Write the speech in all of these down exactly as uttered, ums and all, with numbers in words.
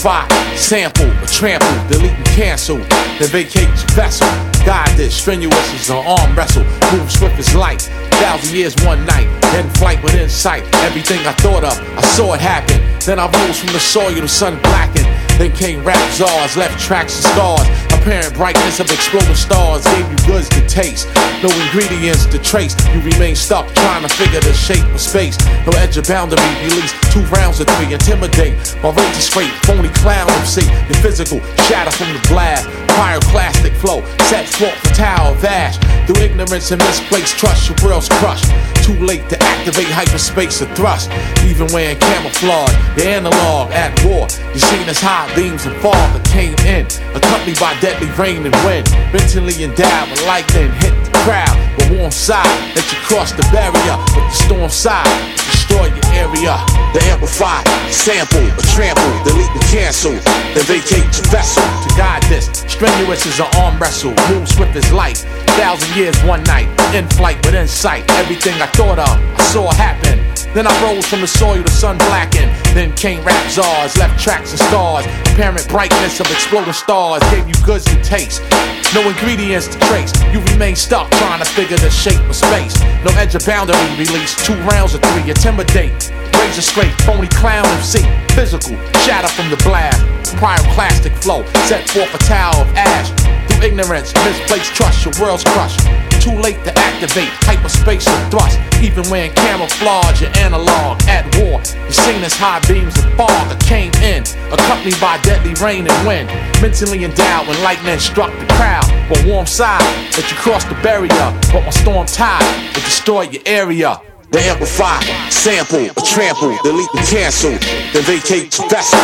amplify, sample, or trample, delete and cancel, then vacate your vessel. God this, strenuous as an arm wrestle, move swift as light, thousand years one night, in flight with insight, everything I thought of, I saw it happen, then I rose from the soil, the sun blackened, then came rap czars, left tracks and scars, apparent brightness of exploding stars, gave you goods to taste, no ingredients to trace, you remain stuck trying to figure the shape of space, no edge of boundary, release two rounds or three, intimidate, my rage is straight, phony clown M C, your physical, shatter from the blast, pyroclastic flow, set forth for Tower of Ash, through ignorance and misplaced trust, your world's crushed, too late to activate hyperspace or thrust, even wearing camouflage, your analog at war, you seen as high beams and fog that came in, accompanied by deadly rain and wind, mentally endowed with lightning, hit the crowd, but warm side, let you cross the barrier, with the storm side, destroy your area, the amplify, sample, or trample, delete and cancel, then vacate your vessel, to guide this, strenuous as an arm wrestle, move swift as light, thousand years one night, in flight with insight, everything I thought of, I saw happen, then I rose from the soil, the sun blackened, then came rap czars, left tracks and stars, apparent brightness of exploding stars, gave you goods to taste, no ingredients to trace, you remain stuck trying to figure the shape of space, no edge of boundary release, two rounds or three, intimidate, razor straight, phony clown M C, physical, shatter from the blast, pyroclastic flow, set forth a tower of ash, through ignorance, misplaced trust, your world's crushed, too late to activate, hyperspace or thrust, even wearing camouflage, your analog at war, you seen as high beams of fog that came in, accompanied by deadly rain and wind, mentally endowed when lightning struck the crowd, but warm side, that you crossed the barrier, but my storm tide, it destroyed your area. The amplify, sample, or trample, delete and cancel, then vacate your vessel.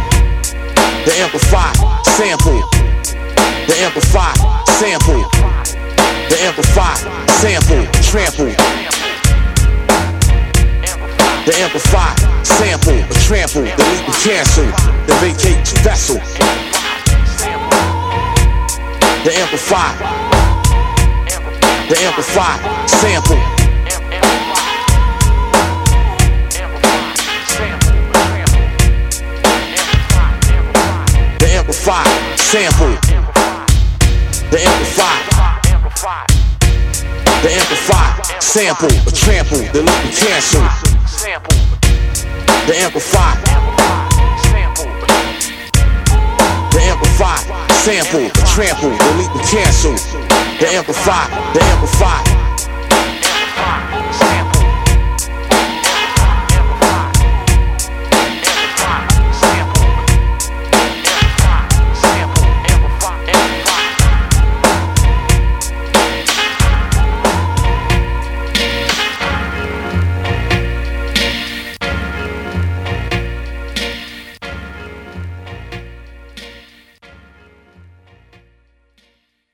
The amplify, sample, the amplify, sample, the amplify, sample, trample. The amplify, sample, or trample, delete and cancel, then vacate your vessel. The amplify, the amplify, sample. Amplify, sample, the amplify, the amplify, sample, or trample, delete and cancel. The amplify, the amplify, sample, or trample, delete and cancel. The amplify, the amplify.